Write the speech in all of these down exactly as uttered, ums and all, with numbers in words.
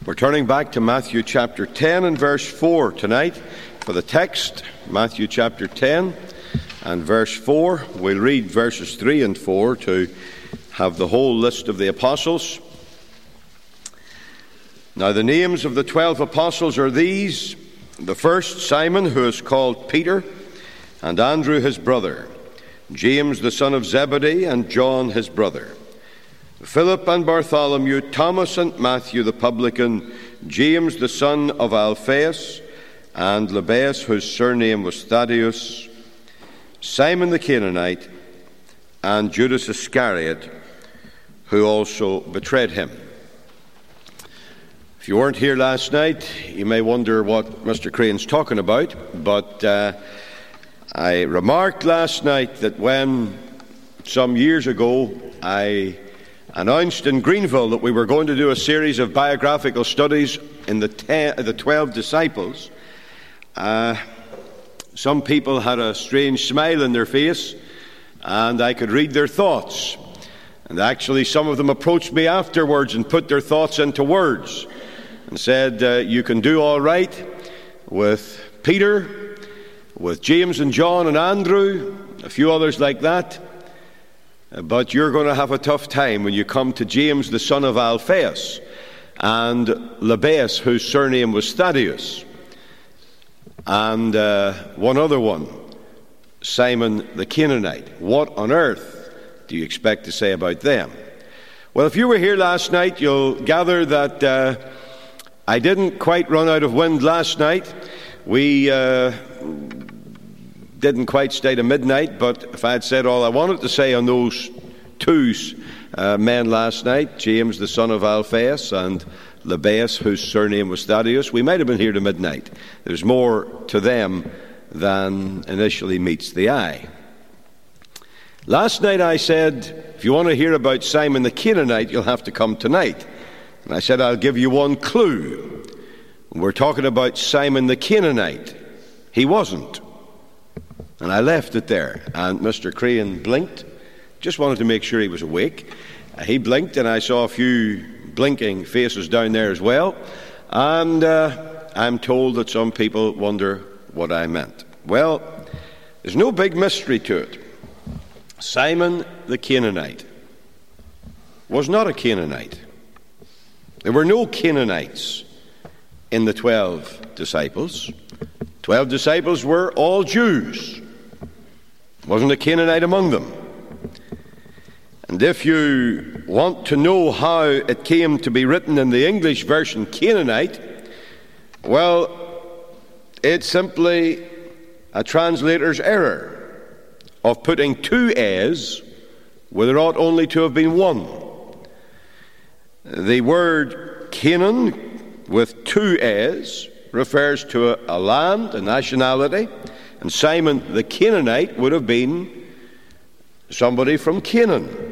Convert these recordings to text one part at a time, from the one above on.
We're turning back to Matthew chapter ten and verse four tonight for the text. Matthew chapter ten and verse four. We'll read verses three and four to have the whole list of the apostles. Now the names of the twelve apostles are these: the first, Simon, who is called Peter, and Andrew his brother, James the son of Zebedee, and John his brother, Philip and Bartholomew, Thomas and Matthew the publican, James the son of Alphaeus, and Lebbaeus, whose surname was Thaddeus, Simon the Canaanite, and Judas Iscariot, who also betrayed him. If you weren't here last night, you may wonder what Mister Crane's talking about, but uh, I remarked last night that when, some years ago, I announced in Greenville that we were going to do a series of biographical studies in the, ten, the twelve disciples, uh, some people had a strange smile in their face, and I could read their thoughts. And actually, some of them approached me afterwards and put their thoughts into words and said, uh, you can do all right with Peter, with James and John and Andrew, a few others like that, but you're going to have a tough time when you come to James the son of Alphaeus and Lebbaeus, whose surname was Thaddeus, and uh, one other one, Simon the Canaanite. What on earth do you expect to say about them? Well, if you were here last night, you'll gather that uh, I didn't quite run out of wind last night. We uh, didn't quite stay to midnight, but if I had said all I wanted to say on those two uh, men last night, James the son of Alphaeus and Lebbaeus, whose surname was Thaddeus, we might have been here to midnight. There's more to them than initially meets the eye. Last night I said, if you want to hear about Simon the Canaanite, you'll have to come tonight. And I said, I'll give you one clue. We're talking about Simon the Canaanite. He wasn't. And I left it there. And Mister Crane blinked. Just wanted to make sure he was awake. Uh, he blinked, and I saw a few blinking faces down there as well. And uh, I'm told that some people wonder what I meant. Well, there's no big mystery to it. Simon the Canaanite was not a Canaanite. There were no Canaanites in the twelve disciples. Twelve disciples were all Jews. Wasn't a Canaanite among them. And if you want to know how it came to be written in the English version Canaanite, well, it's simply a translator's error of putting two A's where there ought only to have been one. The word Canaan with two A's refers to a, a land, a nationality, and Simon the Canaanite would have been somebody from Canaan.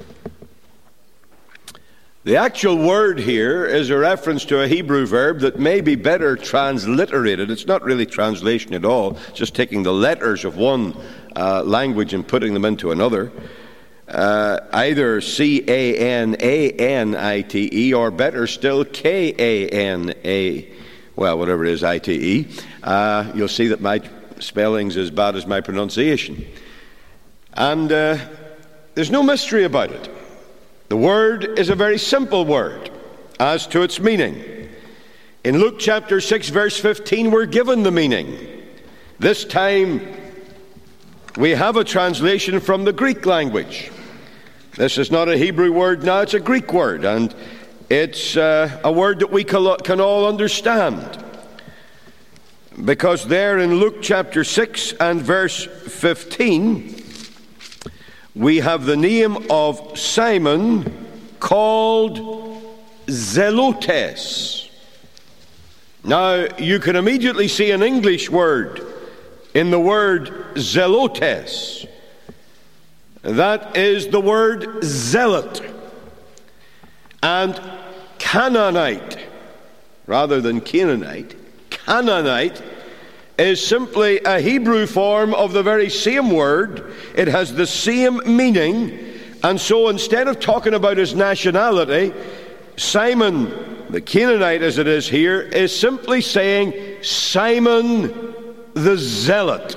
The actual word here is a reference to a Hebrew verb that may be better transliterated. It's not really translation at all, just taking the letters of one uh, language and putting them into another. Uh, either C A N A N I T E or better still K A N A, well, whatever it is, I T E. Uh, you'll see that my spelling's as bad as my pronunciation. And uh, there's no mystery about it. The word is a very simple word as to its meaning. In Luke chapter six, verse fifteen, we're given the meaning. This time we have a translation from the Greek language. This is not a Hebrew word now, it's a Greek word, and it's uh, a word that we can all understand. Because there in Luke chapter six and verse fifteen, we have the name of Simon called Zelotes. Now, you can immediately see an English word in the word Zelotes. That is the word zealot. And Canaanite, rather than Canaanite, Canaanite is simply a Hebrew form of the very same word. It has the same meaning, and so instead of talking about his nationality, Simon the Canaanite, as it is here, is simply saying Simon the Zealot,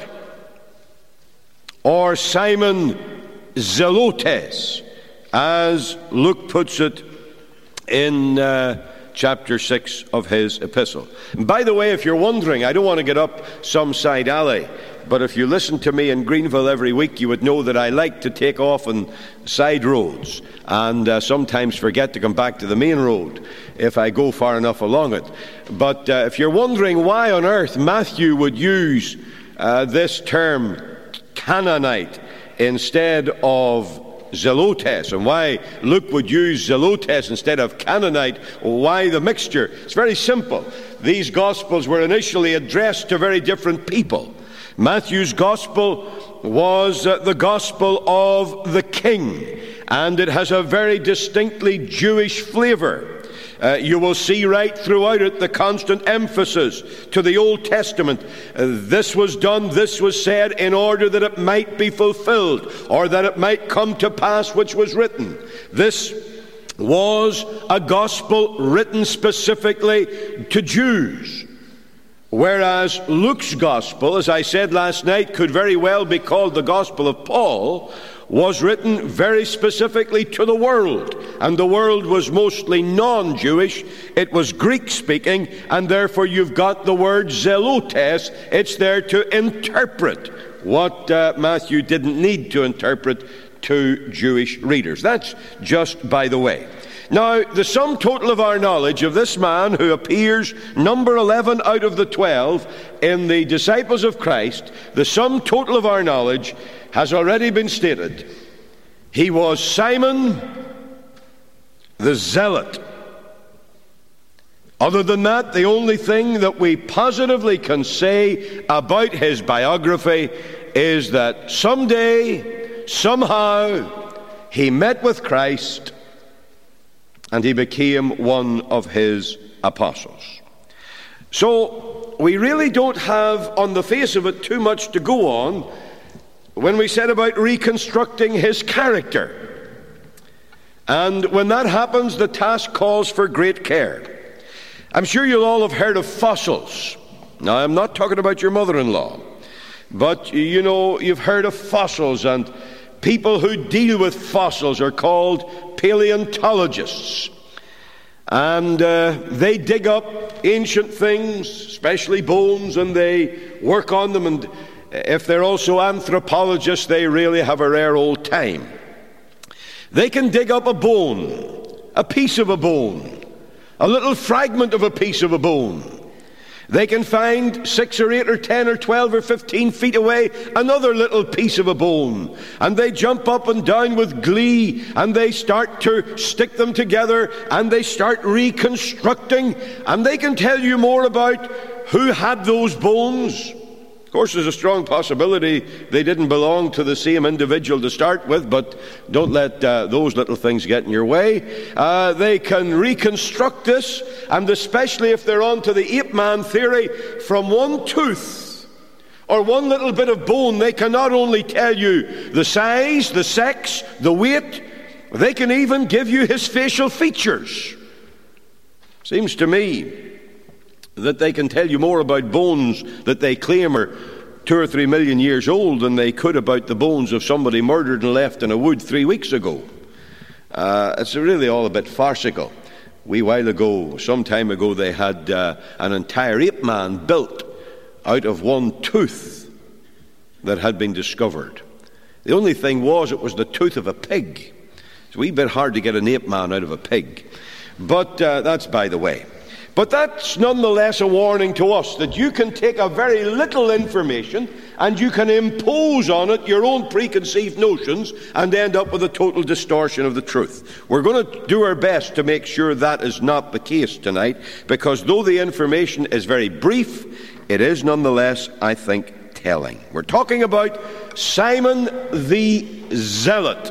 or Simon Zelotes, as Luke puts it in uh, chapter six of his epistle. And by the way, if you're wondering, I don't want to get up some side alley, but if you listen to me in Greenville every week, you would know that I like to take off on side roads and uh, sometimes forget to come back to the main road if I go far enough along it. But uh, if you're wondering why on earth Matthew would use uh, this term Canaanite instead of Zelotes, and why Luke would use Zelotes instead of Canaanite, why the mixture? It's very simple. These Gospels were initially addressed to very different people. Matthew's Gospel was uh, the Gospel of the King, and it has a very distinctly Jewish flavor. Uh, you will see right throughout it the constant emphasis to the Old Testament. Uh, this was done, this was said, in order that it might be fulfilled, or that it might come to pass which was written. This was a gospel written specifically to Jews. Whereas Luke's gospel, as I said last night, could very well be called the Gospel of Paul, was written very specifically to the world. And the world was mostly non-Jewish. It was Greek-speaking, and therefore you've got the word zelotes. It's there to interpret what uh, Matthew didn't need to interpret to Jewish readers. That's just by the way. Now, the sum total of our knowledge of this man who appears number eleven out of the twelve in the disciples of Christ, the sum total of our knowledge has already been stated. He was Simon the Zealot. Other than that, the only thing that we positively can say about his biography is that someday, somehow, he met with Christ and he became one of his apostles. So, we really don't have, on the face of it, too much to go on when we set about reconstructing his character. And when that happens, the task calls for great care. I'm sure you'll all have heard of fossils. Now, I'm not talking about your mother-in-law, but, you know, you've heard of fossils, and people who deal with fossils are called paleontologists. And uh, they dig up ancient things, especially bones, and they work on them. And if they're also anthropologists, they really have a rare old time. They can dig up a bone, a piece of a bone, a little fragment of a piece of a bone. They can find six or eight or ten or twelve or fifteen feet away another little piece of a bone. And they jump up and down with glee, and they start to stick them together, and they start reconstructing, and they can tell you more about who had those bones. Of course, there's a strong possibility they didn't belong to the same individual to start with, but don't let uh, those little things get in your way. Uh, they can reconstruct this, and especially if they're on to the ape-man theory, from one tooth or one little bit of bone, they can not only tell you the size, the sex, the weight, they can even give you his facial features. Seems to me that they can tell you more about bones that they claim are two or three million years old than they could about the bones of somebody murdered and left in a wood three weeks ago. Uh, it's really all a bit farcical. A wee while ago, some time ago, they had uh, an entire ape man built out of one tooth that had been discovered. The only thing was, it was the tooth of a pig. It's a wee bit hard to get an ape man out of a pig. But uh, that's by the way. But that's nonetheless a warning to us that you can take a very little information and you can impose on it your own preconceived notions and end up with a total distortion of the truth. We're going to do our best to make sure that is not the case tonight, because though the information is very brief, it is nonetheless, I think, telling. We're talking about Simon the Zealot,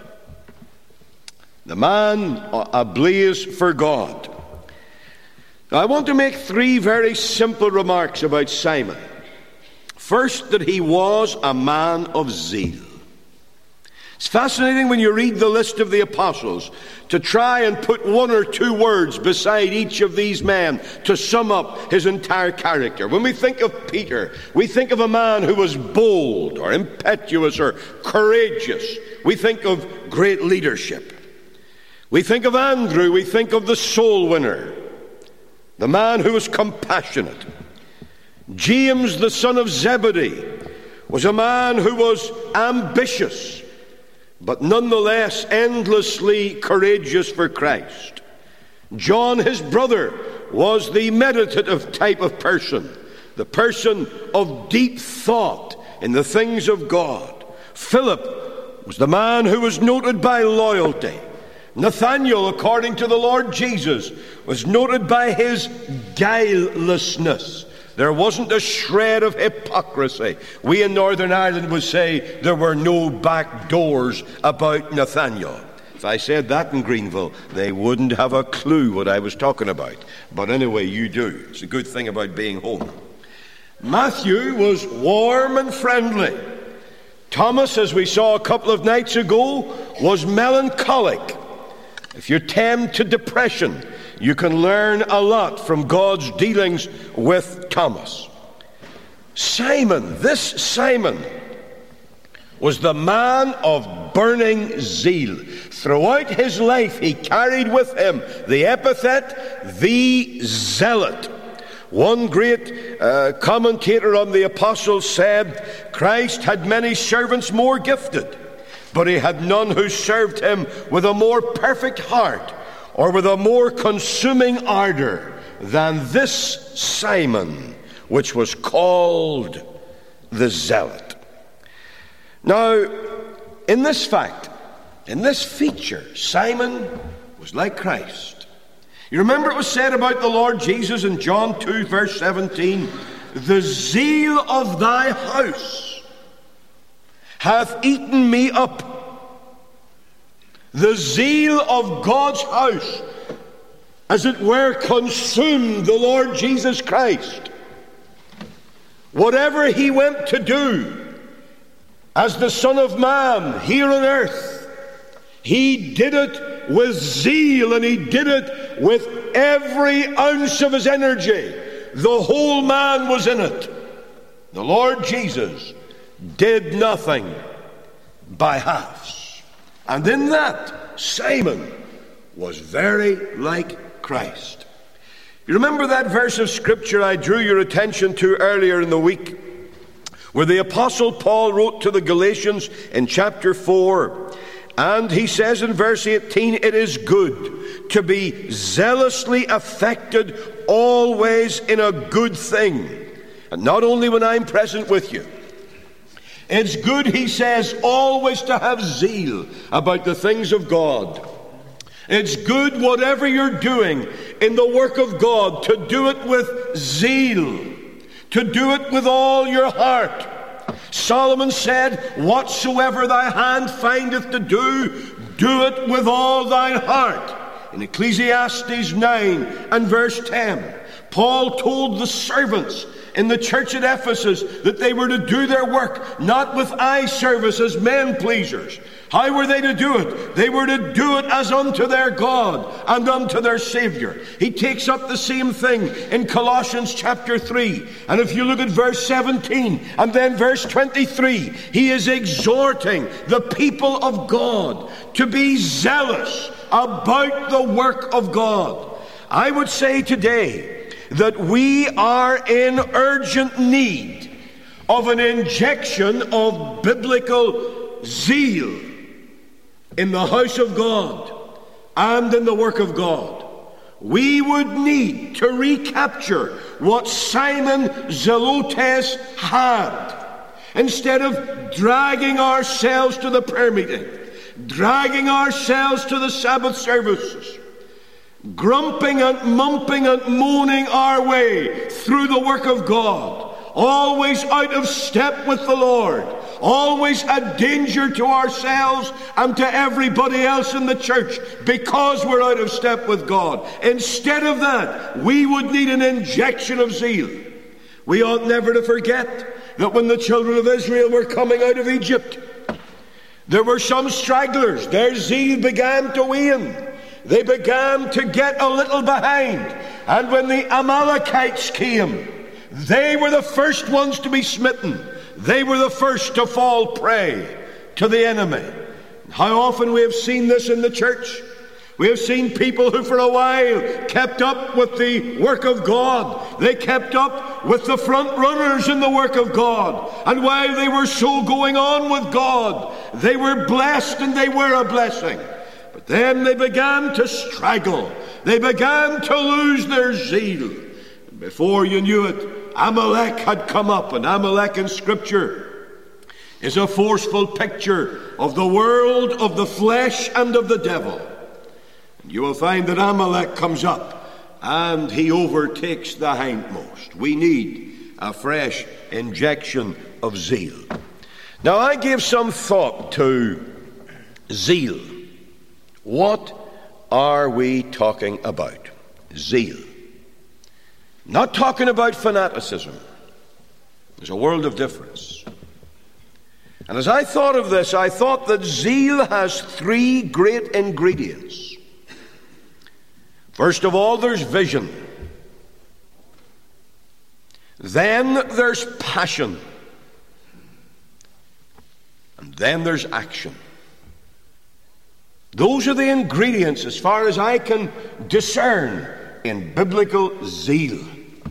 the man ablaze for God. Now, I want to make three very simple remarks about Simon. First, that he was a man of zeal. It's fascinating when you read the list of the apostles to try and put one or two words beside each of these men to sum up his entire character. When we think of Peter, we think of a man who was bold or impetuous or courageous. We think of great leadership. We think of Andrew, we think of the soul winner, the man who was compassionate. James, the son of Zebedee, was a man who was ambitious, but nonetheless endlessly courageous for Christ. John, his brother, was the meditative type of person, the person of deep thought in the things of God. Philip was the man who was noted by loyalty. Nathanael, according to the Lord Jesus, was noted by his guilelessness. There wasn't a shred of hypocrisy. We in Northern Ireland would say there were no back doors about Nathanael. If I said that in Greenville, they wouldn't have a clue what I was talking about. But anyway, you do. It's a good thing about being home. Matthew was warm and friendly. Thomas, as we saw a couple of nights ago, was melancholic. If you're tamed to depression, you can learn a lot from God's dealings with Thomas. Simon, this Simon, was the man of burning zeal. Throughout his life, he carried with him the epithet, the zealot. One great uh, commentator on the apostles said, Christ had many servants more gifted, but he had none who served him with a more perfect heart or with a more consuming ardor than this Simon, which was called the Zealot. Now, in this fact, in this feature, Simon was like Christ. You remember it was said about the Lord Jesus in John two, verse seventeen, the zeal of thy house hath eaten me up. The zeal of God's house, as it were, consumed the Lord Jesus Christ. Whatever he went to do as the Son of Man here on earth, he did it with zeal, and he did it with every ounce of his energy. The whole man was in it. The Lord Jesus did nothing by halves. And in that, Simon was very like Christ. You remember that verse of Scripture I drew your attention to earlier in the week, where the Apostle Paul wrote to the Galatians in chapter four, and he says in verse eighteen, it is good to be zealously affected always in a good thing, and not only when I'm present with you. It's good, he says, always to have zeal about the things of God. It's good, whatever you're doing in the work of God, to do it with zeal, to do it with all your heart. Solomon said, whatsoever thy hand findeth to do, do it with all thine heart. In Ecclesiastes nine and verse ten, Paul told the servants in the church at Ephesus that they were to do their work not with eye service as men pleasers. How were they to do it? They were to do it as unto their God and unto their Savior. He takes up the same thing in Colossians chapter three. And if you look at verse seventeen and then verse twenty-three, he is exhorting the people of God to be zealous about the work of God. I would say today that we are in urgent need of an injection of biblical zeal in the house of God and in the work of God. We would need to recapture what Simon Zelotes had. Instead of dragging ourselves to the prayer meeting, dragging ourselves to the Sabbath services, grumping and mumping and moaning our way through the work of God, always out of step with the Lord, always a danger to ourselves and to everybody else in the church because we're out of step with God. Instead of that, we would need an injection of zeal. We ought never to forget that when the children of Israel were coming out of Egypt, There were some stragglers. Their zeal began to wane. They began to get a little behind. And when the Amalekites came, they were the first ones to be smitten. They were the first to fall prey to the enemy. How often we have seen this in the church. We have seen people who for a while kept up with the work of God. They kept up with the front runners in the work of God. And while they were so going on with God, they were blessed and they were a blessing. But then they began to straggle. They began to lose their zeal. And before you knew it, Amalek had come up. And Amalek in Scripture is a forceful picture of the world, of the flesh, and of the devil. And you will find that Amalek comes up and he overtakes the hindmost. We need a fresh injection of zeal. Now, I gave some thought to zeal. What are we talking about? Zeal. Not talking about fanaticism. There's a world of difference. And as I thought of this, I thought that zeal has three great ingredients. First of all, there's vision. Then there's passion. And then there's action. Those are the ingredients, as far as I can discern, in biblical zeal.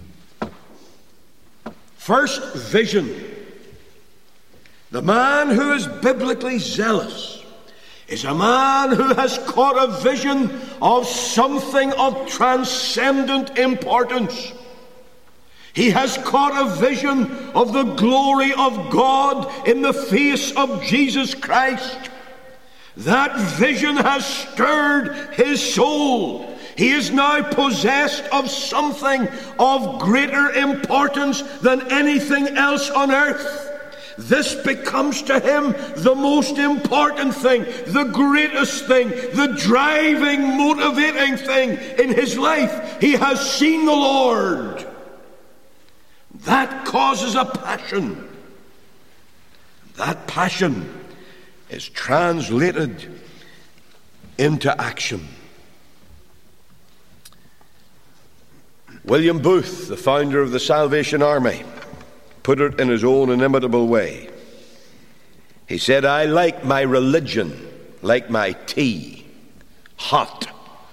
First, vision. The man who is biblically zealous is a man who has caught a vision of something of transcendent importance. He has caught a vision of the glory of God in the face of Jesus Christ. That vision has stirred his soul. He is now possessed of something of greater importance than anything else on earth. This becomes to him the most important thing, the greatest thing, the driving, motivating thing in his life. He has seen the Lord. That causes a passion. That passion is translated into action. William Booth, the founder of the Salvation Army, put it in his own inimitable way. He said, "I like my religion like my tea, hot."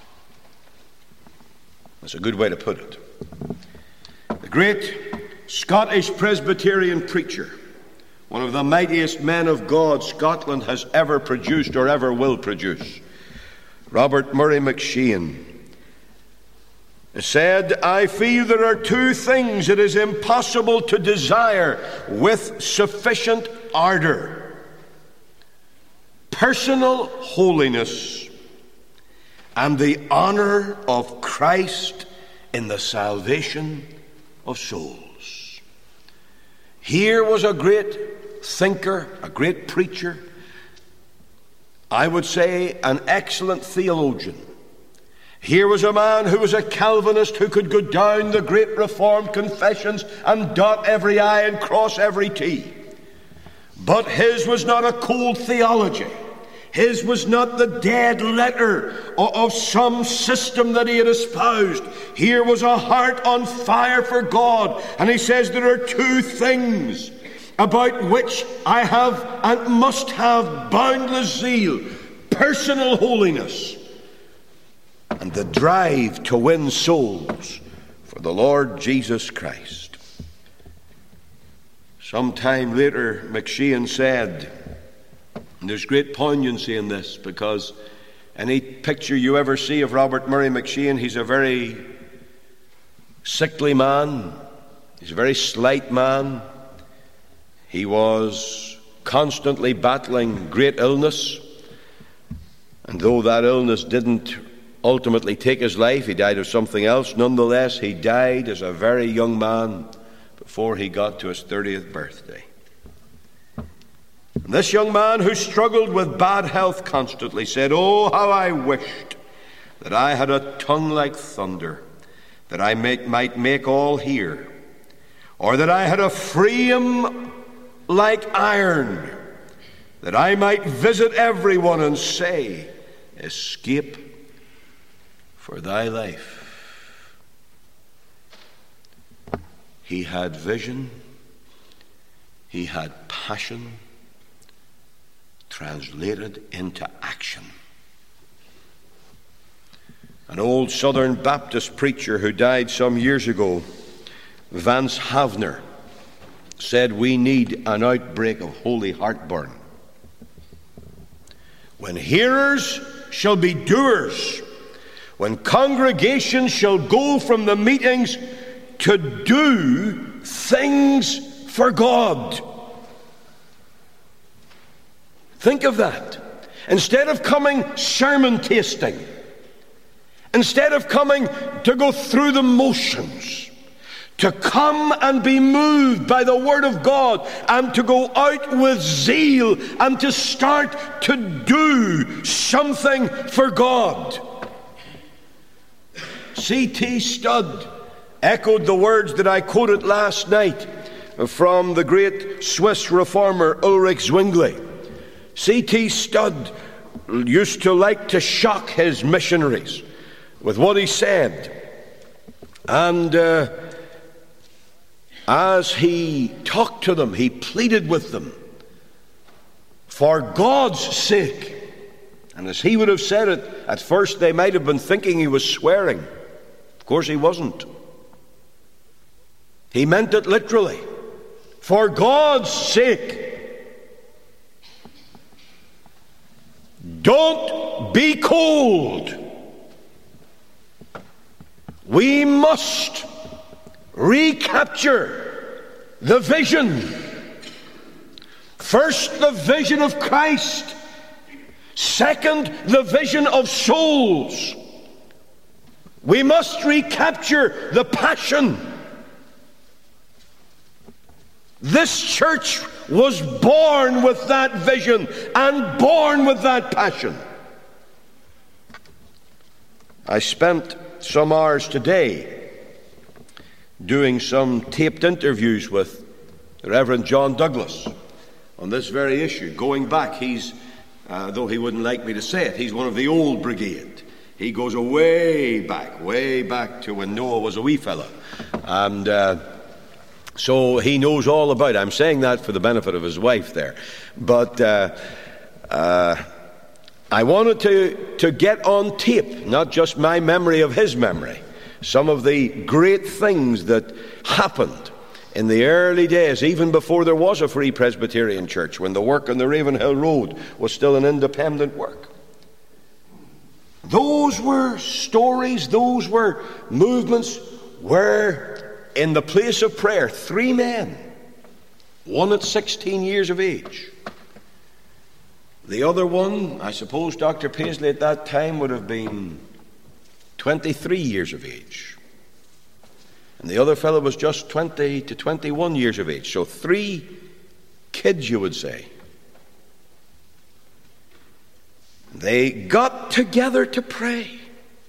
That's a good way to put it. The great Scottish Presbyterian preacher, one of the mightiest men of God Scotland has ever produced or ever will produce, Robert Murray McCheyne, said, "I feel there are two things it is impossible to desire with sufficient ardor: personal holiness and the honor of Christ in the salvation of souls." Here was a great thinker, a great preacher, I would say an excellent theologian. Here was a man who was a Calvinist who could go down the great Reformed confessions and dot every I and cross every T. But his was not a cold theology. His was not the dead letter of some system that he had espoused. Here was a heart on fire for God. And he says there are two things about which I have and must have boundless zeal: personal holiness and the drive to win souls for the Lord Jesus Christ. Sometime later, McCheyne said, and there's great poignancy in this, because any picture you ever see of Robert Murray McCheyne, he's a very sickly man. He's a very slight man. He was constantly battling great illness. And though that illness didn't ultimately take his life, he died of something else. Nonetheless, he died as a very young man before he got to his thirtieth birthday. And this young man, who struggled with bad health constantly, said, "Oh, how I wished that I had a tongue like thunder, that I make, might make all hear, or that I had a frame like iron, that I might visit everyone and say, escape for thy life. He had vision, he had passion, translated into action. An old Southern Baptist preacher who died some years ago, Vance Havner, said we need an outbreak of holy heartburn. When hearers shall be doers, when congregations shall go from the meetings to do things for God. Think of that. Instead of coming sermon tasting, instead of coming to go through the motions, to come and be moved by the Word of God and to go out with zeal and to start to do something for God. C T Studd echoed the words that I quoted last night from the great Swiss reformer Ulrich Zwingli. C T Studd used to like to shock his missionaries with what he said. And uh, as he talked to them, he pleaded with them for God's sake. And as he would have said it, at first they might have been thinking he was swearing. Of course he wasn't. He meant it literally. For God's sake, don't be cold. We must recapture the vision. First, the vision of Christ. Second, the vision of souls. We must recapture the passion. This church was born with that vision and born with that passion. I spent some hours today doing some taped interviews with the Reverend John Douglas on this very issue. Going back, he's, uh, though he wouldn't like me to say it, he's one of the old brigade. He goes way back, way back to when Noah was a wee fella. And uh, so he knows all about it. I'm saying that for the benefit of his wife there. But uh, uh, I wanted to, to get on tape, not just my memory of his memory, some of the great things that happened in the early days, even before there was a Free Presbyterian Church, when the work on the Ravenhill Road was still an independent work. Those were stories, those were movements where in the place of prayer, three men, one at sixteen years of age. The other one, I suppose Doctor Paisley at that time would have been twenty-three years of age. And the other fellow was just twenty to twenty-one years of age. So three kids, you would say. They got together to pray.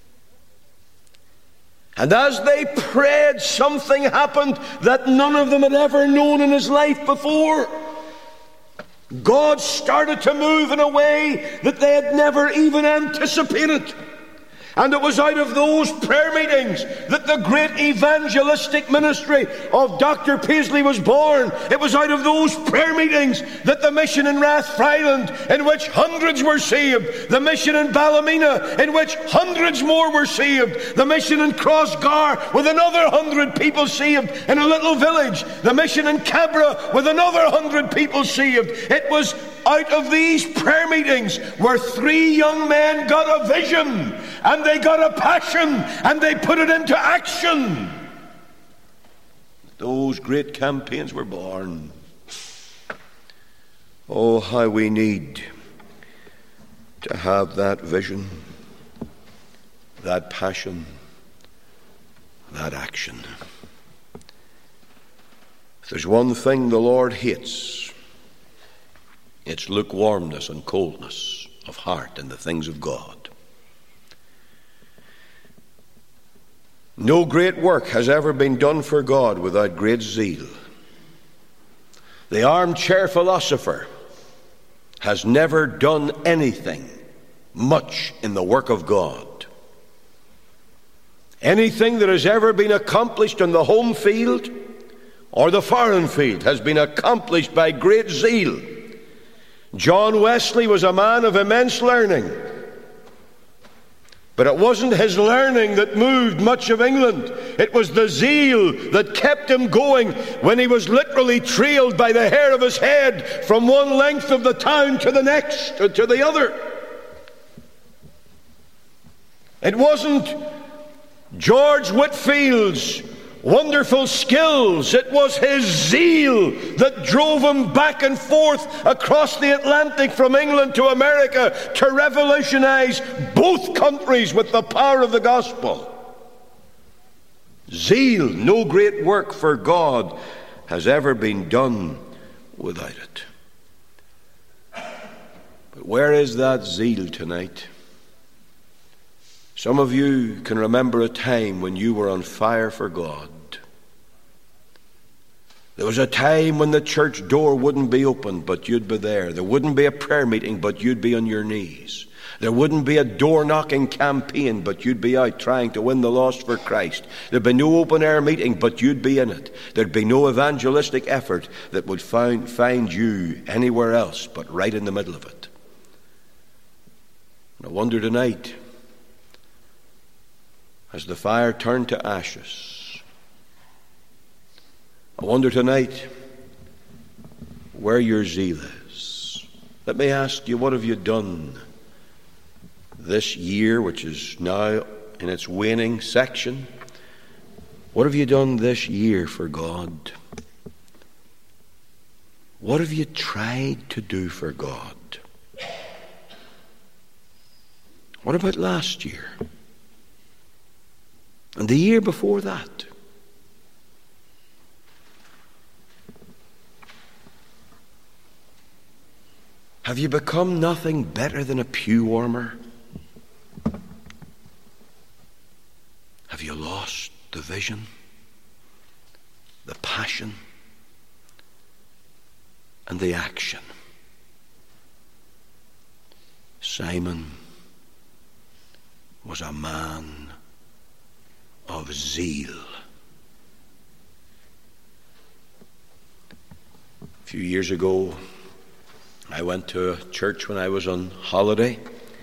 And as they prayed, something happened that none of them had ever known in his life before. God started to move in a way that they had never even anticipated. And it was out of those prayer meetings that the great evangelistic ministry of Doctor Paisley was born. It was out of those prayer meetings that the mission in Rathfriland, in which hundreds were saved, the mission in Ballymena, in which hundreds more were saved, the mission in Crossgar, with another hundred people saved in a little village, the mission in Cabra, with another hundred people saved. It was out of these prayer meetings where three young men got a vision, and they got a passion, and they put it into action. Those great campaigns were born. Oh, how we need to have that vision, that passion, that action. If there's one thing the Lord hates, it's lukewarmness and coldness of heart in the things of God. No great work has ever been done for God without great zeal. The armchair philosopher has never done anything much in the work of God. Anything that has ever been accomplished in the home field or the foreign field has been accomplished by great zeal. John Wesley was a man of immense learning, but it wasn't his learning that moved much of England. It was the zeal that kept him going when he was literally trailed by the hair of his head from one length of the town to the next, to the other. It wasn't George Whitfield's wonderful skills. It was his zeal that drove him back and forth across the Atlantic from England to America to revolutionize both countries with the power of the gospel. Zeal, no great work for God has ever been done without it. But where is that zeal tonight? Some of you can remember a time when you were on fire for God. There was a time when the church door wouldn't be open, but you'd be there. There wouldn't be a prayer meeting, but you'd be on your knees. There wouldn't be a door-knocking campaign, but you'd be out trying to win the lost for Christ. There'd be no open-air meeting, but you'd be in it. There'd be no evangelistic effort that would find, find you anywhere else but right in the middle of it. And I wonder tonight, as the fire turned to ashes, I wonder tonight where your zeal is. Let me ask you, what have you done this year, which is now in its waning section? What have you done this year for God? What have you tried to do for God? What about last year? And the year before that? Have you become nothing better than a pew warmer? Have you lost the vision, the passion, and the action? Simon was a man of zeal. A few years ago, I went to a church when I was on holiday,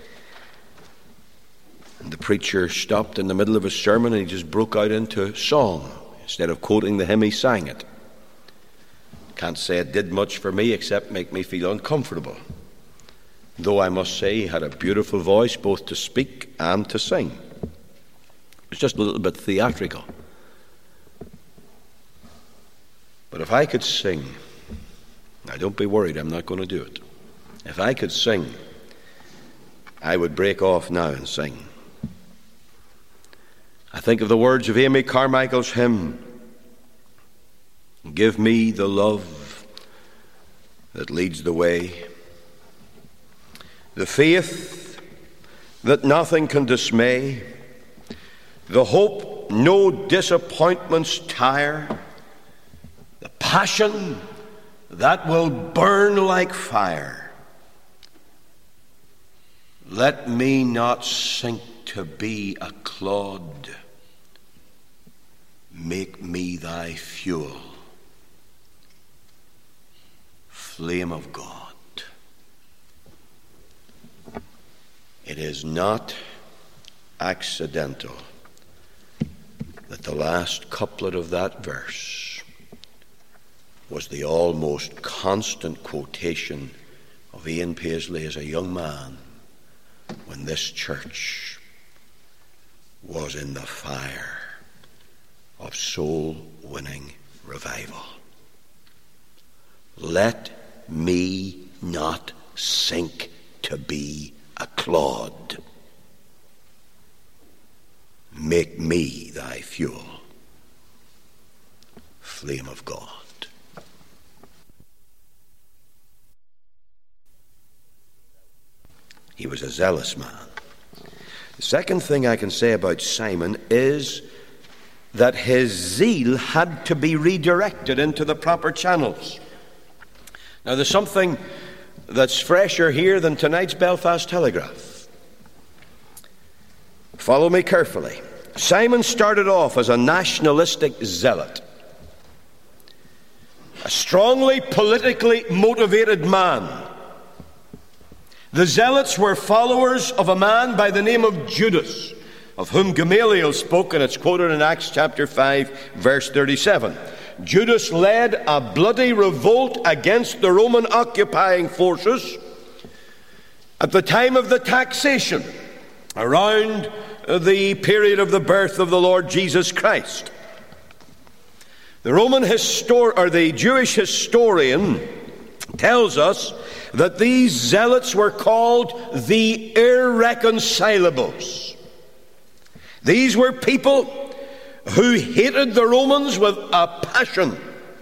and the preacher stopped in the middle of his sermon and he just broke out into song. Instead of quoting the hymn, he sang it. Can't say it did much for me except make me feel uncomfortable, though I must say he had a beautiful voice both to speak and to sing. It was just a little bit theatrical. But if I could sing, now don't be worried, I'm not going to do it. If I could sing, I would break off now and sing. I think of the words of Amy Carmichael's hymn, "Give me the love that leads the way, the faith that nothing can dismay, the hope no disappointments tire, the passion that will burn like fire. Let me not sink to be a clod. Make me thy fuel, flame of God." It is not accidental that the last couplet of that verse was the almost constant quotation of Ian Paisley as a young man when this church was in the fire of soul-winning revival. Let me not sink to be a clod. Make me thy fuel, flame of God. He was a zealous man. The second thing I can say about Simon is that his zeal had to be redirected into the proper channels. Now, there's something that's fresher here than tonight's Belfast Telegraph. Follow me carefully. Simon started off as a nationalistic zealot, a strongly politically motivated man. The zealots were followers of a man by the name of Judas, of whom Gamaliel spoke, and it's quoted in Acts chapter five, verse thirty-seven. Judas led a bloody revolt against the Roman occupying forces at the time of the taxation, around the period of the birth of the Lord Jesus Christ. The Roman histor- or the Jewish historian tells us that these zealots were called the irreconcilables. These were people who hated the Romans with a passion.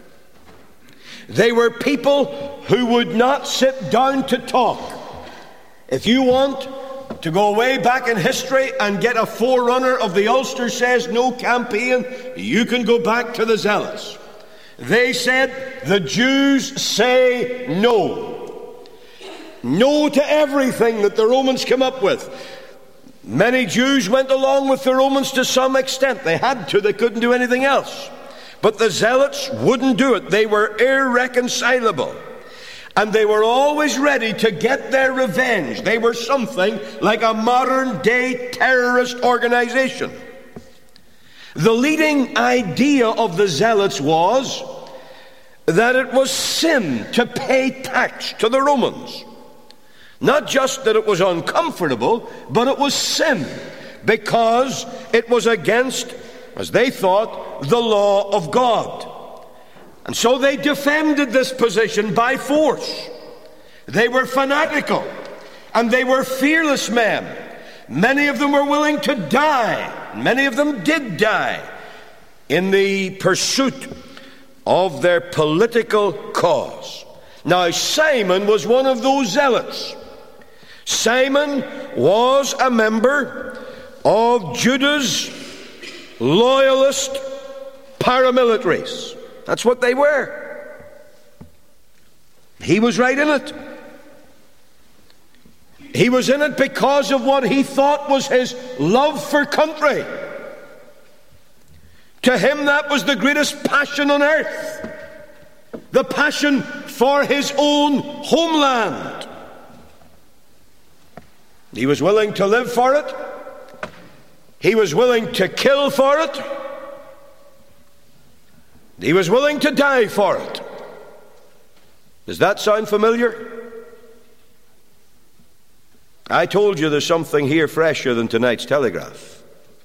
They were people who would not sit down to talk. If you want to go way back in history and get a forerunner of the Ulster Says No campaign, you can go back to the Zealots. They said, the Jews say no. No to everything that the Romans came up with. Many Jews went along with the Romans to some extent. They had to. They couldn't do anything else. But the Zealots wouldn't do it. They were irreconcilable. And they were always ready to get their revenge. They were something like a modern-day terrorist organization. The leading idea of the Zealots was that it was sin to pay tax to the Romans. Not just that it was uncomfortable, but it was sin, because it was against, as they thought, the law of God. And so they defended this position by force. They were fanatical, and they were fearless men. Many of them were willing to die. Many of them did die in the pursuit of their political cause. Now, Simon was one of those zealots. Simon was a member of Judah's loyalist paramilitaries. That's what they were. He was right in it. He was in it because of what he thought was his love for country. To him, that was the greatest passion on earth. The passion for his own homeland. He was willing to live for it. He was willing to kill for it. He was willing to die for it. Does that sound familiar? I told you there's something here fresher than tonight's Telegraph.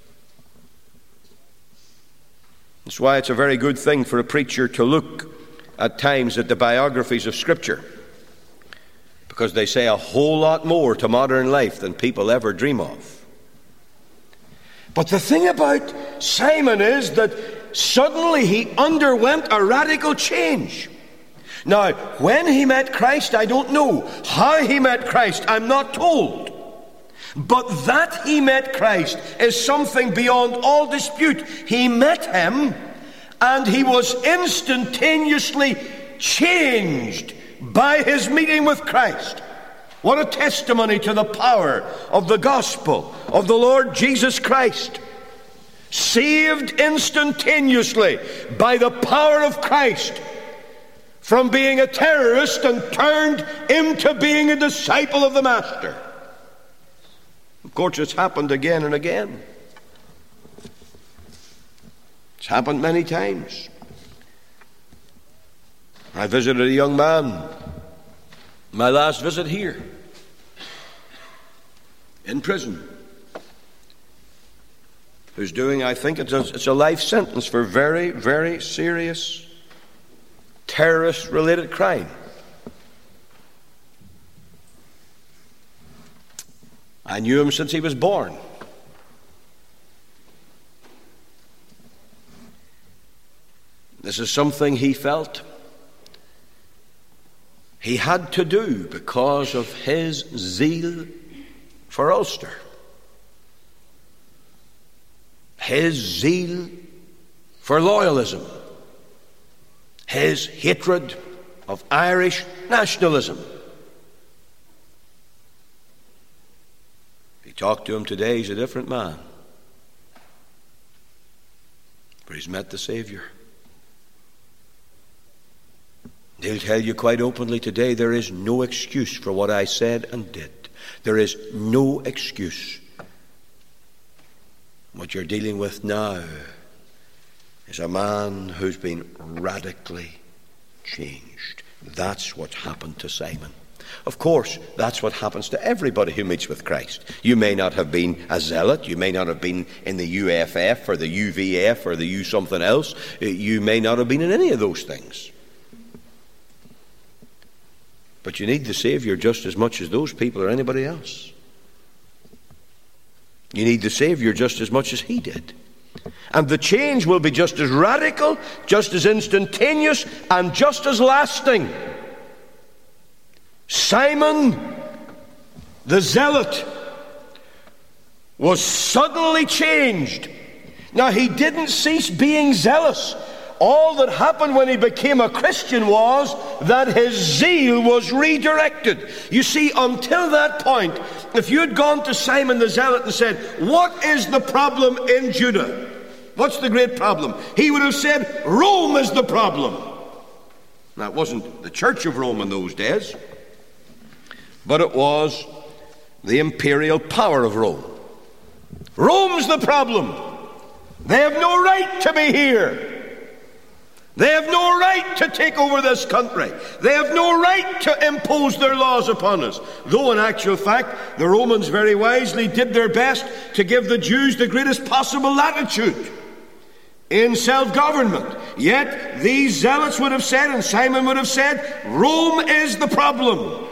That's why it's a very good thing for a preacher to look at times at the biographies of Scripture, because they say a whole lot more to modern life than people ever dream of. But the thing about Simon is that suddenly he underwent a radical change. Now, when he met Christ, I don't know. How he met Christ, I'm not told. But that he met Christ is something beyond all dispute. He met him, and he was instantaneously changed by his meeting with Christ. What a testimony to the power of the gospel of the Lord Jesus Christ. Saved instantaneously by the power of Christ, from being a terrorist and turned into being a disciple of the Master. Of course, it's happened again and again. It's happened many times. I visited a young man, my last visit here, in prison, who's doing, I think it's a, it's a life sentence for very, very serious terrorist-related crime. I knew him since he was born. This is something he felt he had to do because of his zeal for Ulster. His zeal for loyalism. His hatred of Irish nationalism. talk to him today, he's a different man. For he's met the Savior. They'll tell you quite openly today, there is no excuse for what I said and did. There is no excuse. What you're dealing with now is a man who's been radically changed. That's what happened to Simon. Of course, that's what happens to everybody who meets with Christ. You may not have been a zealot. You may not have been in the U F F or the U V F or the U something else. You may not have been in any of those things. But you need the Savior just as much as those people or anybody else. You need the Savior just as much as he did. And the change will be just as radical, just as instantaneous, and just as lasting. Simon the Zealot was suddenly changed. Now, he didn't cease being zealous. All that happened when he became a Christian was that his zeal was redirected. You see, until that point, if you had gone to Simon the Zealot and said, what is the problem in Judah? What's the great problem? He would have said, Rome is the problem. Now, it wasn't the Church of Rome in those days, but it was the imperial power of Rome. Rome's the problem. They have no right to be here. They have no right to take over this country. They have no right to impose their laws upon us. Though in actual fact, the Romans very wisely did their best to give the Jews the greatest possible latitude in self-government. Yet these zealots would have said, and Simon would have said, Rome is the problem.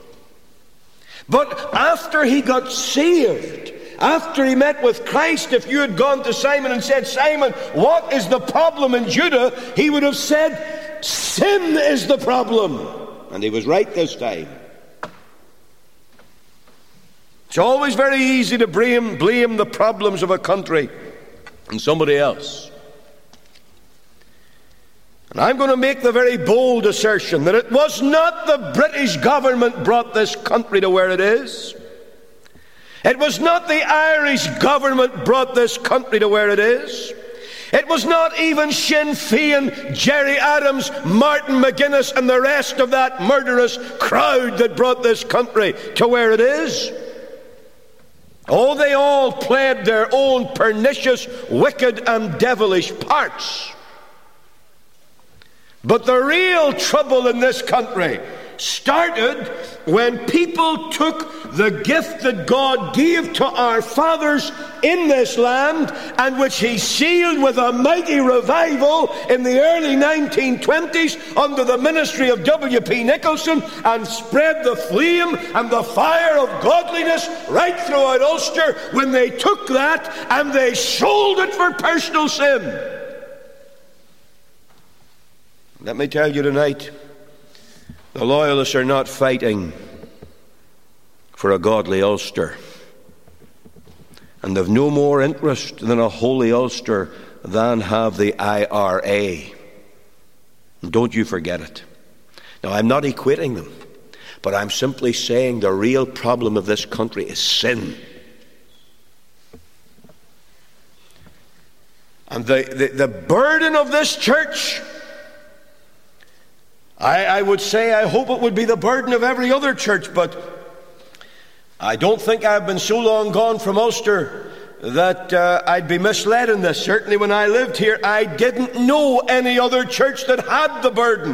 But after he got saved, after he met with Christ, if you had gone to Simon and said, Simon, what is the problem in Judah? He would have said, sin is the problem. And he was right this time. It's always very easy to blame, blame the problems of a country on somebody else. And I'm going to make the very bold assertion that it was not the British government brought this country to where it is. It was not the Irish government brought this country to where it is. It was not even Sinn Féin, Gerry Adams, Martin McGuinness and the rest of that murderous crowd that brought this country to where it is. Oh, they all played their own pernicious, wicked and devilish parts. But the real trouble in this country started when people took the gift that God gave to our fathers in this land, and which he sealed with a mighty revival in the early nineteen twenties under the ministry of W P Nicholson, and spread the flame and the fire of godliness right throughout Ulster, when they took that and they sold it for personal sin. Let me tell you tonight, the Loyalists are not fighting for a godly Ulster, and they've no more interest than a holy Ulster than have the I R A. Don't you forget it. Now, I'm not equating them, but I'm simply saying the real problem of this country is sin. And the, the, the burden of this church, I, I would say, I hope it would be the burden of every other church, but I don't think I've been so long gone from Ulster that uh, I'd be misled in this. Certainly when I lived here, I didn't know any other church that had the burden.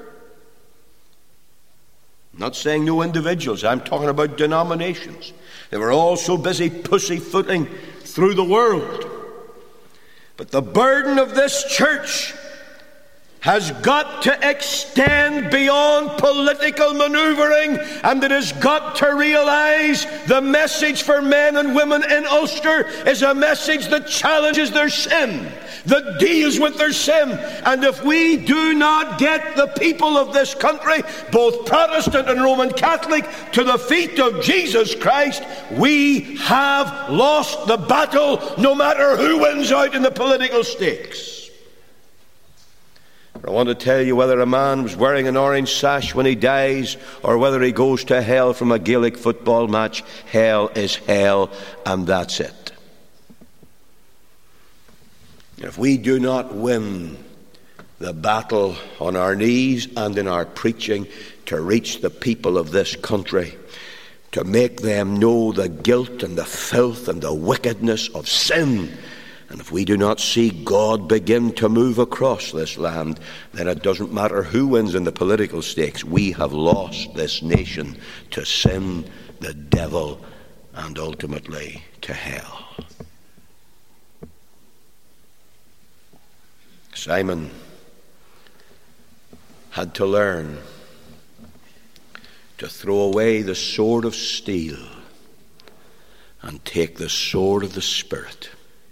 I'm not saying no individuals, I'm talking about denominations. They were all so busy pussyfooting through the world. But the burden of this church has got to extend beyond political maneuvering, and it has got to realize the message for men and women in Ulster is a message that challenges their sin, that deals with their sin. And if we do not get the people of this country, both Protestant and Roman Catholic, to the feet of Jesus Christ, we have lost the battle, no matter who wins out in the political stakes. I want to tell you, whether a man was wearing an orange sash when he dies or whether he goes to hell from a Gaelic football match, hell is hell, and that's it. If we do not win the battle on our knees and in our preaching to reach the people of this country, to make them know the guilt and the filth and the wickedness of sin, and if we do not see God begin to move across this land, then it doesn't matter who wins in the political stakes. We have lost this nation to sin, the devil, and ultimately to hell. Simon had to learn to throw away the sword of steel and take the sword of the Spirit.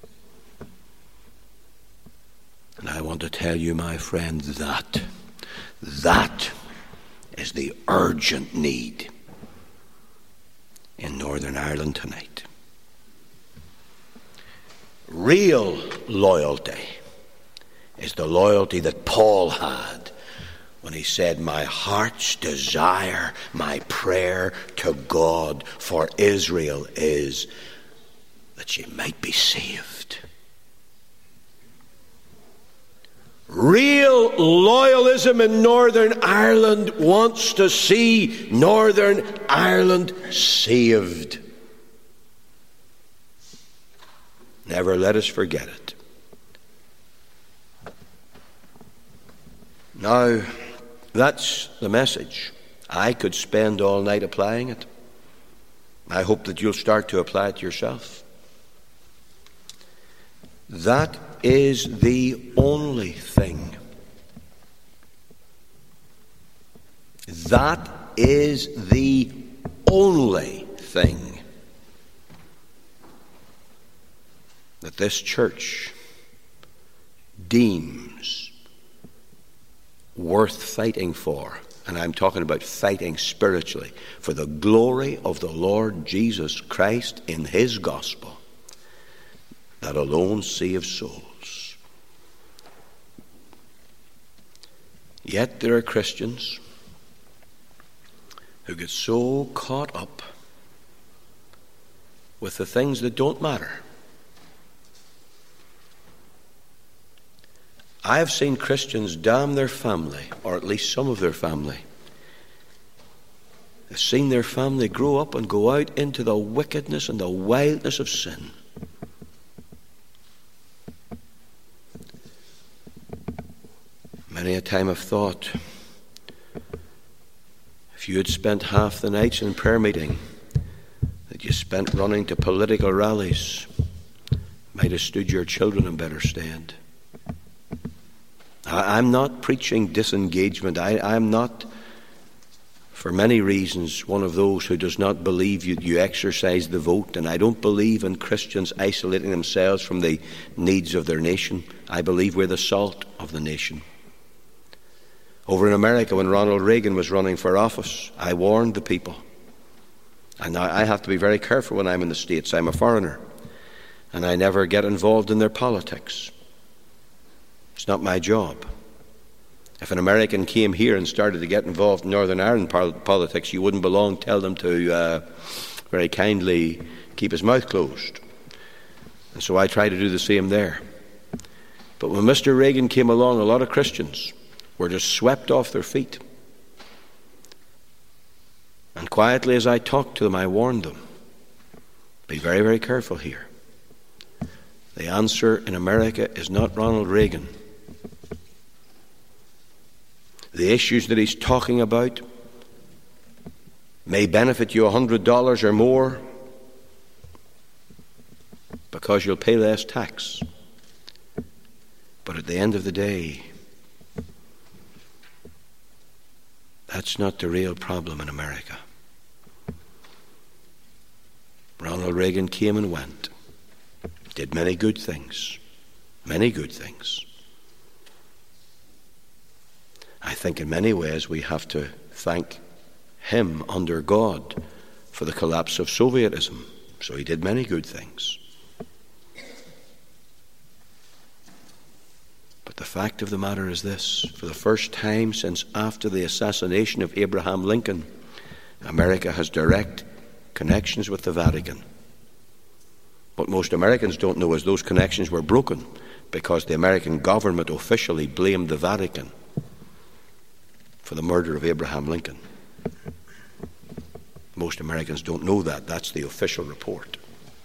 And I want to tell you, my friend, that that is the urgent need in Northern Ireland tonight. Real loyalty is the loyalty that Paul had when he said, my heart's desire, my prayer to God for Israel is that she might be saved. Real loyalism in Northern Ireland wants to see Northern Ireland saved. Never let us forget it. Now, that's the message. I could spend all night applying it. I hope that you'll start to apply it yourself. That is the only thing. That is the only thing that this church deems worth fighting for. And I'm talking about fighting spiritually for the glory of the Lord Jesus Christ in his gospel, that alone saves souls. Yet there are Christians who get so caught up with the things that don't matter. I have seen Christians damn their family, or at least some of their family. I've seen their family grow up and go out into the wickedness and the wildness of sin. Many a time I've thought, if you had spent half the nights in prayer meeting that you spent running to political rallies, might have stood your children in better stead. I'm not preaching disengagement. I, I'm not, for many reasons, one of those who does not believe you, you exercise the vote. And I don't believe in Christians isolating themselves from the needs of their nation. I believe we're the salt of the nation. Over in America, when Ronald Reagan was running for office, I warned the people. And now I have to be very careful when I'm in the States. I'm a foreigner. And I never get involved in their politics. It's not my job. If an American came here and started to get involved in Northern Ireland politics, you wouldn't belong, tell them to uh, very kindly keep his mouth closed. And so I try to do the same there. But when Mister Reagan came along, a lot of Christians were just swept off their feet. And quietly as I talked to them, I warned them, be very, very careful here. The answer in America is not Ronald Reagan. The issues that he's talking about may benefit you a hundred dollars or more because you'll pay less tax. But at the end of the day, that's not the real problem in America. Ronald Reagan came and went, did many good things, many good things. I think in many ways we have to thank him under God for the collapse of Sovietism. So he did many good things. But But the fact of the matter is this: for the first time since after the assassination of Abraham Lincoln, America has direct connections with the Vatican. What most Americans don't know is those connections were broken because the American government officially blamed the Vatican for the murder of Abraham Lincoln. Most Americans don't know that. That's the official report.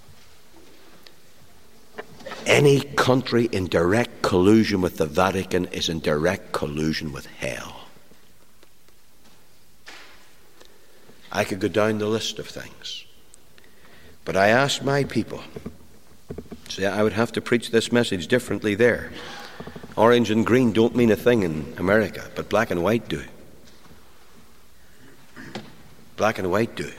Any country in direct collusion with the Vatican is in direct collusion with hell. I could go down the list of things. But I asked my people, see, I would have to preach this message differently there. Orange and green don't mean a thing in America, but black and white do. Black and white do.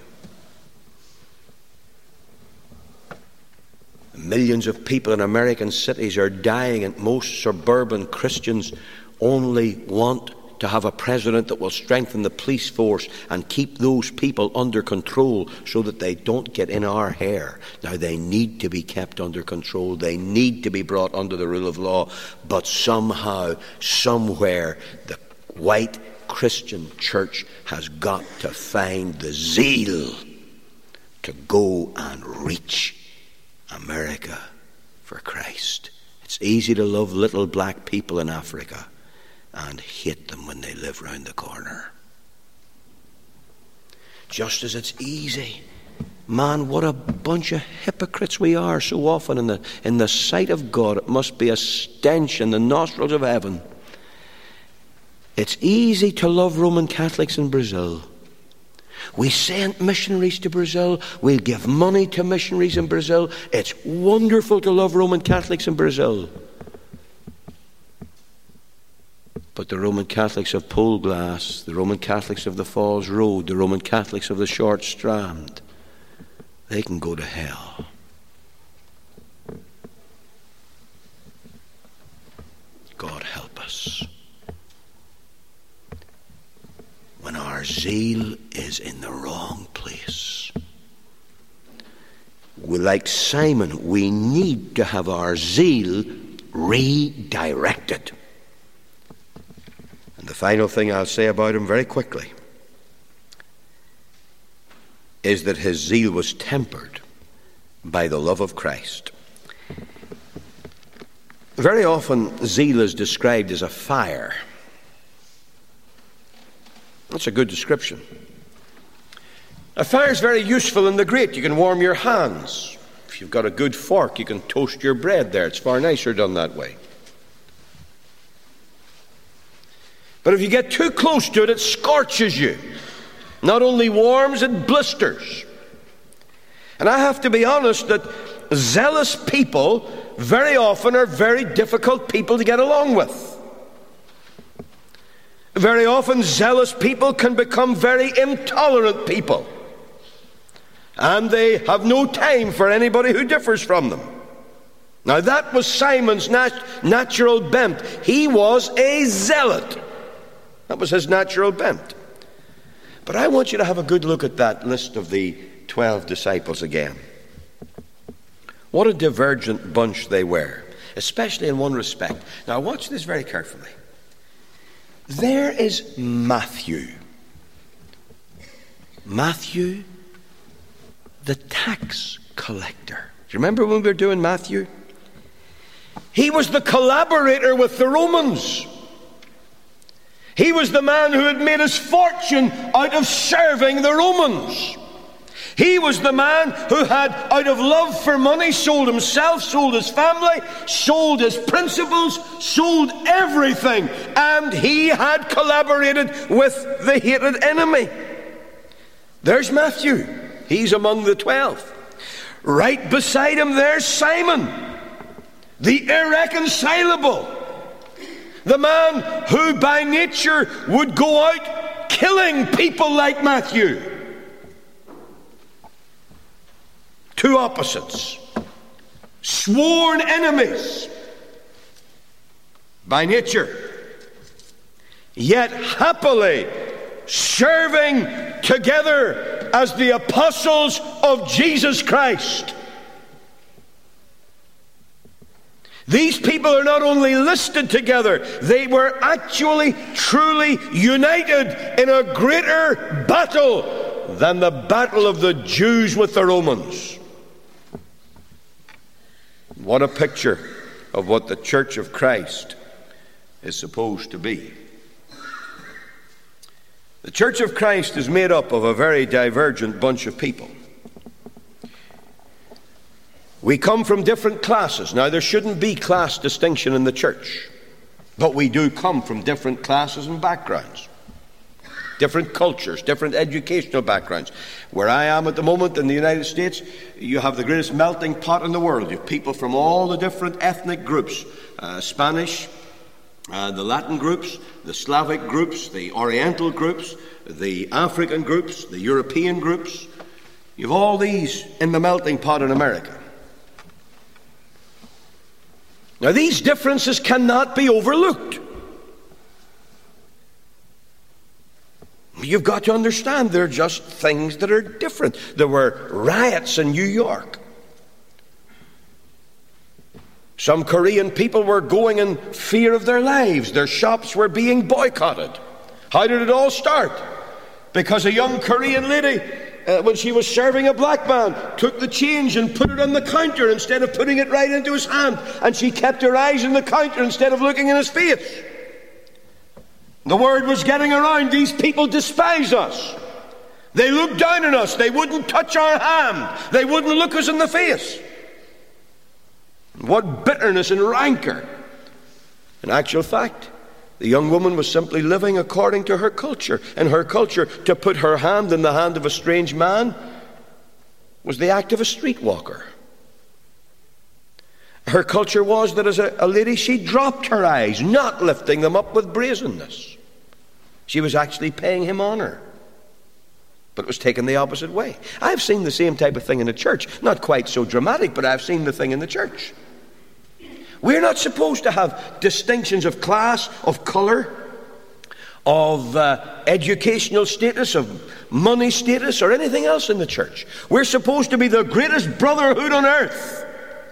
Millions of people in American cities are dying, and most suburban Christians only want to have a president that will strengthen the police force and keep those people under control so that they don't get in our hair. Now, they need to be kept under control. They need to be brought under the rule of law. But somehow, somewhere, the white Christian church has got to find the zeal to go and reach America for Christ. It's easy to love little black people in Africa and hate them when they live round the corner. Just as it's easy. Man, what a bunch of hypocrites we are so often in the, in the sight of God. It must be a stench in the nostrils of heaven. It's easy to love Roman Catholics in Brazil. We send missionaries to Brazil. We'll give money to missionaries in Brazil. It's wonderful to love Roman Catholics in Brazil. But the Roman Catholics of Poleglass, the Roman Catholics of the Falls Road, the Roman Catholics of the Short Strand, they can go to hell. God help us. When our zeal is in the wrong place, we, like Simon, we need to have our zeal redirected. And the final thing I'll say about him very quickly is that his zeal was tempered by the love of Christ. Very often, zeal is described as a fire. That's a good description. A fire is very useful in the grate. You can warm your hands. If you've got a good fork, you can toast your bread there. It's far nicer done that way. But if you get too close to it, it scorches you. Not only warms, it blisters. And I have to be honest that zealous people very often are very difficult people to get along with. Very often zealous people can become very intolerant people. And they have no time for anybody who differs from them. Now that was Simon's nat- natural bent. He was a zealot. That was his natural bent. But I want you to have a good look at that list of the twelve disciples again. What a divergent bunch they were, especially in one respect. Now watch this very carefully. There is Matthew. Matthew, the tax collector. Do you remember when we were doing Matthew? He was the collaborator with the Romans. He was the man who had made his fortune out of serving the Romans. He was the man who had, out of love for money, sold himself, sold his family, sold his principles, sold everything. And he had collaborated with the hated enemy. There's Matthew. He's among the twelve. Right beside him there's Simon, the irreconcilable. The man who by nature would go out killing people like Matthew. Two opposites. Sworn enemies by nature. Yet happily serving together as the apostles of Jesus Christ. These people are not only listed together, they were actually, truly united in a greater battle than the battle of the Jews with the Romans. What a picture of what the Church of Christ is supposed to be. The Church of Christ is made up of a very divergent bunch of people. We come from different classes. Now, there shouldn't be class distinction in the church, but we do come from different classes and backgrounds, different cultures, different educational backgrounds. Where I am at the moment in the United States, you have the greatest melting pot in the world. You have people from all the different ethnic groups, uh, Spanish, uh, the Latin groups, the Slavic groups, the Oriental groups, the African groups, the European groups. You have all these in the melting pot in America. Now, these differences cannot be overlooked. You've got to understand they're just things that are different. There were riots in New York. Some Korean people were going in fear of their lives. Their shops were being boycotted. How did it all start? Because a young Korean lady, Uh, when she was serving a black man, took the change and put it on the counter instead of putting it right into his hand. And she kept her eyes on the counter instead of looking in his face. The word was getting around, these people despise us. They look down on us. They wouldn't touch our hand. They wouldn't look us in the face. What bitterness and rancor. In actual fact, the young woman was simply living according to her culture. In her culture, to put her hand in the hand of a strange man was the act of a streetwalker. Her culture was that as a, a lady, she dropped her eyes, not lifting them up with brazenness. She was actually paying him honor. But it was taken the opposite way. I've seen the same type of thing in the church. Not quite so dramatic, but I've seen the thing in the church. We're not supposed to have distinctions of class, of color, of uh, educational status, of money status, or anything else in the church. We're supposed to be the greatest brotherhood on earth.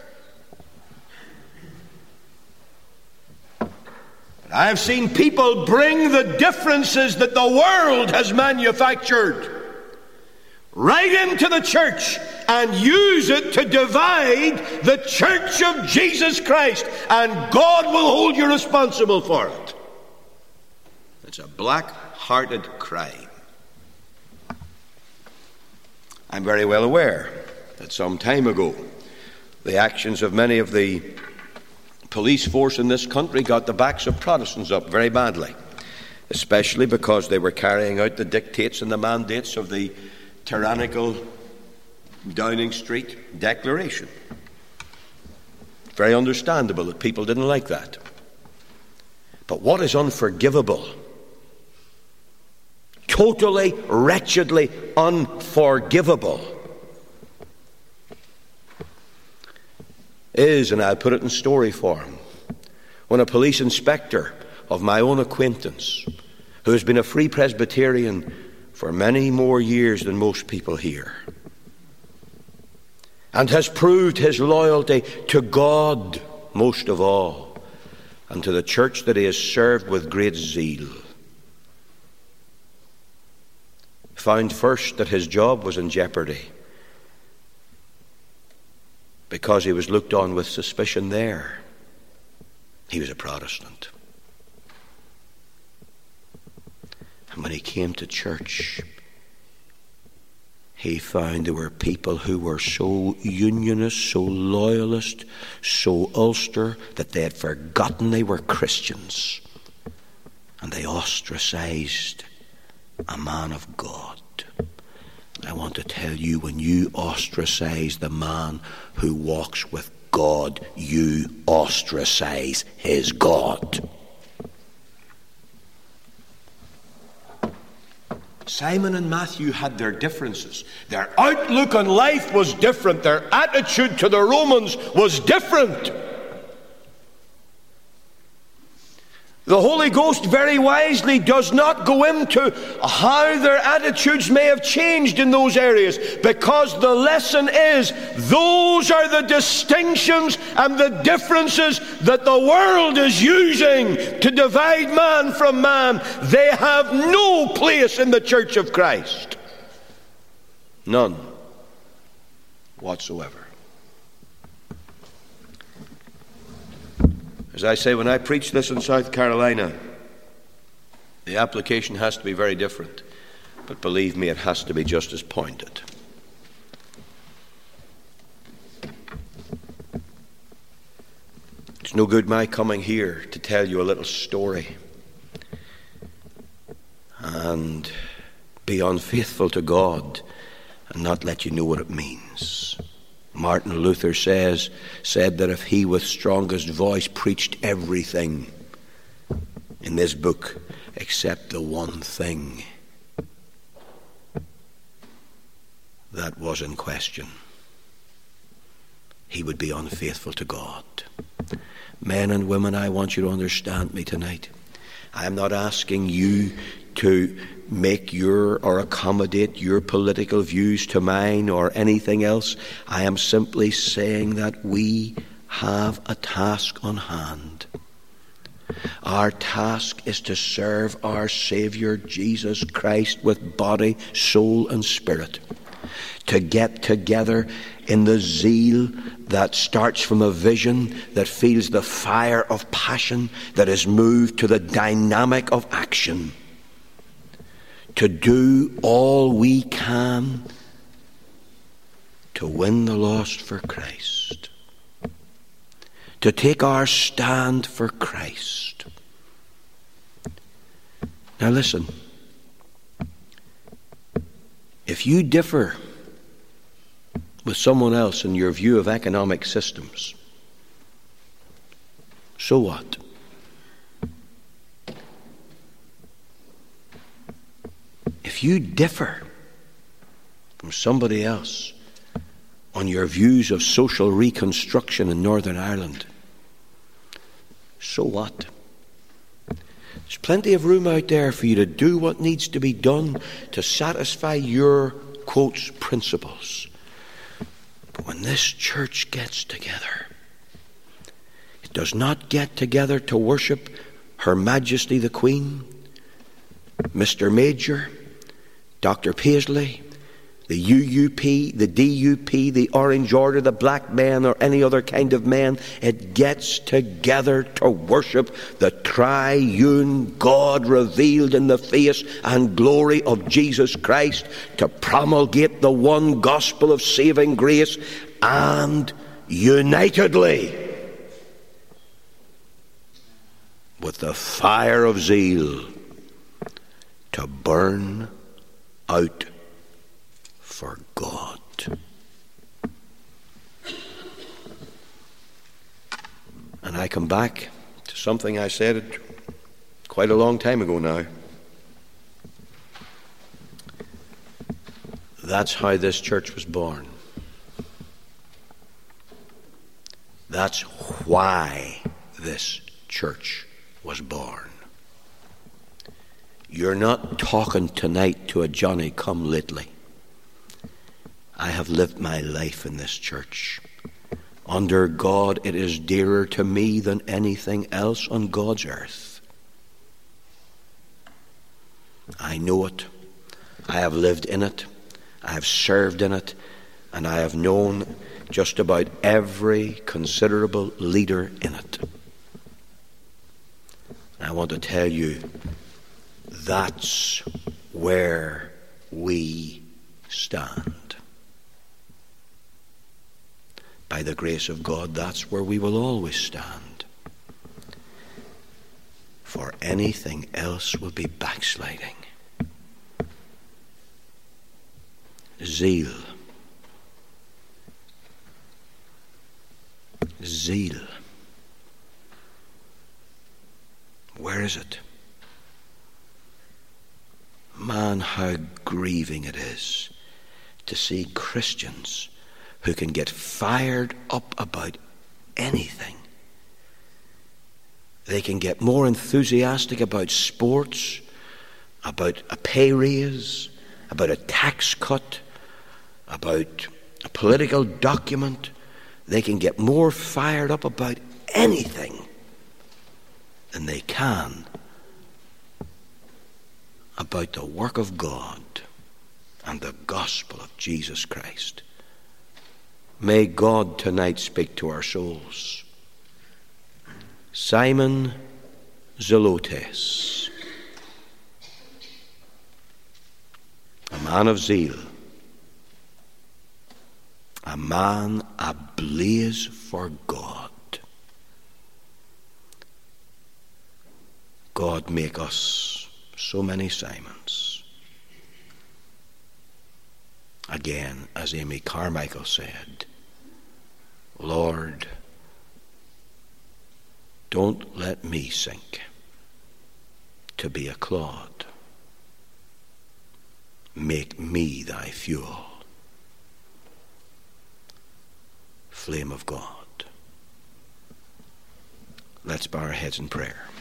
But I've seen people bring the differences that the world has manufactured right into the church and use it to divide the church of Jesus Christ, and God will hold you responsible for it. It's a black-hearted crime. I'm very well aware that some time ago the actions of many of the police force in this country got the backs of Protestants up very badly, especially because they were carrying out the dictates and the mandates of the tyrannical Downing Street Declaration. Very understandable that people didn't like that. But what is unforgivable, totally, wretchedly unforgivable, is, and I'll put it in story form, when a police inspector of my own acquaintance, who has been a Free Presbyterian for many more years than most people here, and has proved his loyalty to God most of all, and to the church that he has served with great zeal, found first that his job was in jeopardy because he was looked on with suspicion there. He was a Protestant. And when he came to church, he found there were people who were so unionist, so loyalist, so Ulster, that they had forgotten they were Christians. And they ostracized a man of God. I want to tell you, when you ostracize the man who walks with God, you ostracize his God. Simon and Matthew had their differences. Their outlook on life was different. Their attitude to the Romans was different. The Holy Ghost very wisely does not go into how their attitudes may have changed in those areas, because the lesson is those are the distinctions and the differences that the world is using to divide man from man. They have no place in the church of Christ. None whatsoever. As I say, when I preach this in South Carolina, the application has to be very different. But believe me, it has to be just as pointed. It's no good my coming here to tell you a little story and be unfaithful to God and not let you know what it means. Martin Luther says, said that if he with strongest voice preached everything in this book except the one thing that was in question, he would be unfaithful to God. Men and women, I want you to understand me tonight. I am not asking you to make your or accommodate your political views to mine or anything else. I am simply saying that we have a task on hand. Our task is to serve our Savior Jesus Christ with body, soul and spirit. To get together in the zeal that starts from a vision that feels the fire of passion, that is moved to the dynamic of action. To do all we can to win the lost for Christ. To take our stand for Christ. Now listen. If you differ with someone else in your view of economic systems, so what? If you differ from somebody else on your views of social reconstruction in Northern Ireland, so what? There's plenty of room out there for you to do what needs to be done to satisfy your, quotes, principles. But when this church gets together, it does not get together to worship Her Majesty the Queen, Mister Major, Doctor Paisley, the U U P, the D U P, the Orange Order, the Black Men, or any other kind of man. It gets together to worship the triune God revealed in the face and glory of Jesus Christ, to promulgate the one gospel of saving grace, and unitedly, with the fire of zeal, to burn out for God. And I come back to something I said quite a long time ago now. That's how this church was born. That's why this church was born. You're not talking tonight to a Johnny-come-lately. I have lived my life in this church. Under God, it is dearer to me than anything else on God's earth. I know it. I have lived in it. I have served in it. And I have known just about every considerable leader in it. I want to tell you, that's where we stand. By the grace of God, that's where we will always stand. For anything else will be backsliding. Zeal. Zeal. Where is it? Man, how grieving it is to see Christians who can get fired up about anything They can get more enthusiastic about sports, about a pay raise, about a tax cut, about a political document. They can get more fired up about anything than they can about the work of God and the gospel of Jesus Christ. May God tonight speak to our souls. Simon Zelotes, a man of zeal, a man ablaze for God. God, make us so many Simons. Again, as Amy Carmichael said, Lord, don't let me sink to be a clod. Make me thy fuel. Flame of God. Let's bow our heads in prayer.